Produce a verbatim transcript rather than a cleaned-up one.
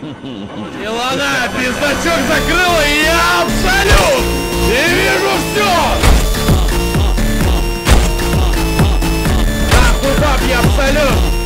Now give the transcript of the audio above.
Илона, пиздачок закрыла, и я абсолют! И вижу все! Нахуй баб, я абсолют!